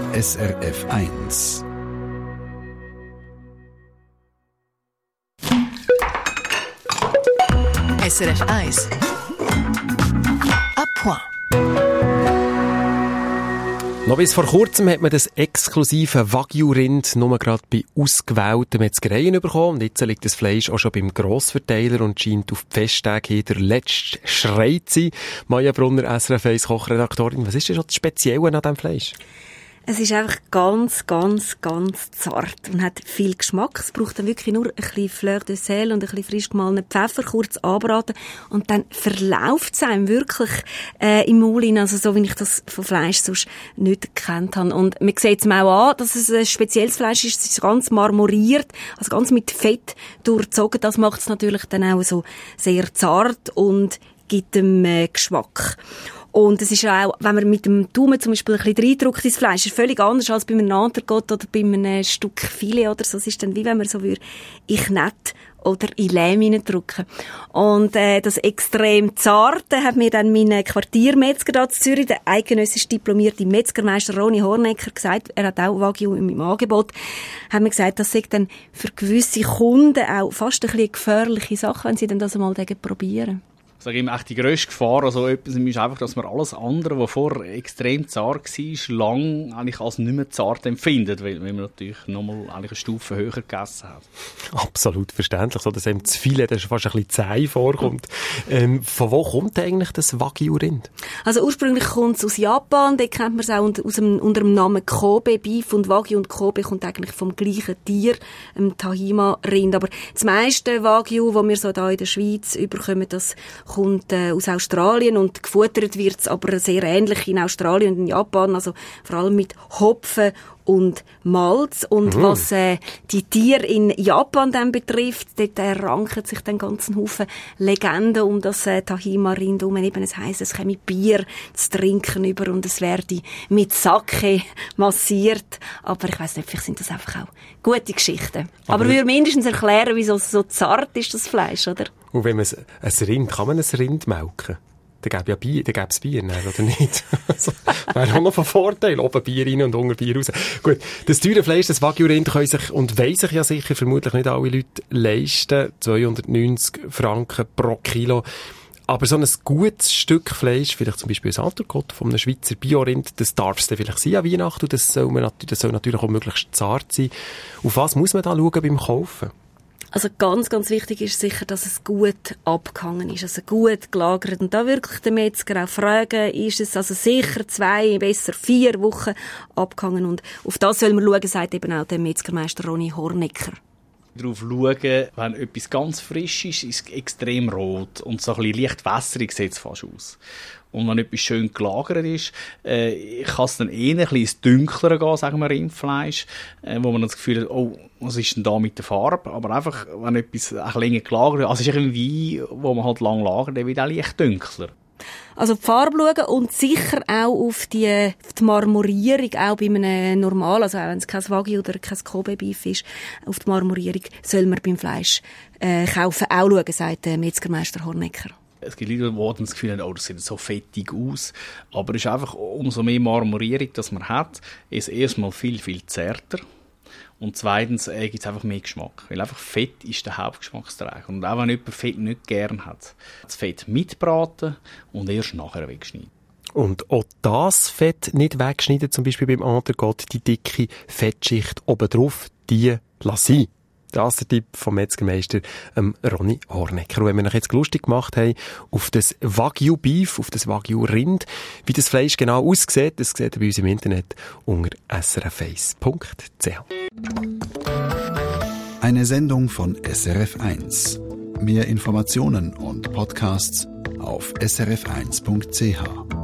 SRF 1. SRF 1. À point. Noch bis vor kurzem hat man das exklusive Wagyu-Rind nur gerade bei ausgewählten Metzgereien bekommen. Und jetzt liegt das Fleisch auch schon beim Grossverteiler und scheint auf die Festtage hier der letzte Schrei zu sein. Maja Brunner, SRF 1 Kochredaktorin. Was ist denn schon das Spezielle an diesem Fleisch? Es ist einfach ganz, ganz, ganz zart und hat viel Geschmack. Es braucht dann wirklich nur ein bisschen Fleur de Sel und ein bisschen frisch gemahlenen Pfeffer, kurz anbraten und dann verläuft es einem wirklich im Maul rein, also so wie ich das von Fleisch sonst nicht gekannt habe. Und man sieht es auch an, dass es ein spezielles Fleisch ist. Es ist ganz marmoriert, also ganz mit Fett durchzogen. Das macht es natürlich dann auch so sehr zart und gibt dem Geschmack. Und es ist auch, wenn man mit dem Daumen zum Beispiel ein bisschen reindrückt ins Fleisch, ist völlig anders als bei einem Entrecote oder bei einem Stück Filet oder so. Es ist dann wie wenn man so in Knete oder in Lehm reindrücken. Und das extrem Zarte hat mir dann mein Quartiermetzger da in Zürich, der eidgenössisch diplomierte Metzgermeister Ronny Hornecker, gesagt. Er hat auch Wagyu in meinem Angebot. Hat mir gesagt, das sei dann für gewisse Kunden auch fast ein bisschen eine gefährliche Sache, wenn sie dann das einmal probieren. Ich sage immer, die grösste Gefahr also etwas ist einfach, dass man alles andere, was vorher extrem zart war, lang eigentlich als nicht mehr zart empfindet, weil man natürlich nochmal eine Stufe höher gegessen hat. Absolut verständlich, so dass einem das Filet fast ein bisschen zäh vorkommt. Von wo kommt eigentlich das Wagyu-Rind? Also ursprünglich kommt es aus Japan, dort kennt man es auch unter dem Namen Kobe Beef, und Wagyu und Kobe kommt eigentlich vom gleichen Tier, dem Tahima-Rind. Aber das meiste Wagyu, das wir so da in der Schweiz überkommen, das kommt aus Australien, und gefuttert wird es aber sehr ähnlich in Australien und in Japan, also vor allem mit Hopfen und Malz. Und was die Tiere in Japan dann betrifft, dort ranken sich dann ganzen Haufen Legenden um das Tahima-Rind herum. Eben, es heisst, es käme Bier zu trinken über und es werde mit Sake massiert. Aber ich weiss nicht, vielleicht sind das einfach auch gute Geschichten. Aber wir würden mindestens erklären, wieso es so zart ist, das Fleisch, oder? Und wenn man ein Rind, kann man ein Rind melken? Dann gäbe es Bier, nein, oder nicht? Also, wäre auch noch von Vorteil. Oben Bier rein und unten Bier raus. Gut, das teure Fleisch, das Wagyu-Rind, können sich und wollen sich ja sicher vermutlich nicht alle Leute leisten. 290 Franken pro Kilo. Aber so ein gutes Stück Fleisch, vielleicht zum Beispiel ein Entrecote von einem Schweizer Bio-Rind, das darf es dann vielleicht sein an Weihnachten, und das soll natürlich auch möglichst zart sein. Auf was muss man da schauen beim Kaufen? Also ganz, ganz wichtig ist sicher, dass es gut abgehangen ist, also gut gelagert. Und da wirklich den Metzger auch fragen, ist es also sicher 2, besser 4 Wochen abgehangen. Und auf das soll man schauen, sagt eben auch der Metzgermeister Ronny Hornecker. Darauf schauen, wenn etwas ganz frisch ist, ist es extrem rot und so ein bisschen leicht wässrig sieht es fast aus. Und wenn etwas schön gelagert ist, kann es dann eher ein bisschen ins Dunklere gehen, sagen wir, Rindfleisch, wo man das Gefühl hat, oh, was ist denn da mit der Farbe? Aber einfach, wenn etwas ein bisschen länger gelagert wird, also es ist irgendwie Wein, wo man halt lang lagert, der wird auch leicht dunkler. Also die Farbe schauen und sicher auch auf die Marmorierung, auch bei einem normalen, also auch wenn es kein Wagyu oder kein Kobe-Beef ist, auf die Marmorierung soll man beim Fleisch kaufen auch schauen, sagt der Metzgermeister Hornecker. Es gibt Leute, die das Gefühl haben, oh, das sieht so fettig aus. Aber es ist einfach, umso mehr Marmorierung, das man hat, ist erstmal viel, viel zärter. Und zweitens gibt es einfach mehr Geschmack. Weil einfach Fett ist der Hauptgeschmacksträger. Und auch wenn jemand Fett nicht gern hat, das Fett mitbraten und erst nachher wegschneiden. Und auch das Fett nicht wegschneiden, zum Beispiel beim Entrecote, die dicke Fettschicht obendrauf, die lassen. Das ist der Tipp vom Metzgermeister Ronny Hornecker. Und wenn wir uns jetzt lustig gemacht haben auf das Wagyu-Beef, auf das Wagyu-Rind, wie das Fleisch genau aussieht, das seht ihr bei uns im Internet unter srf1.ch. Eine Sendung von SRF 1. Mehr Informationen und Podcasts auf srf1.ch.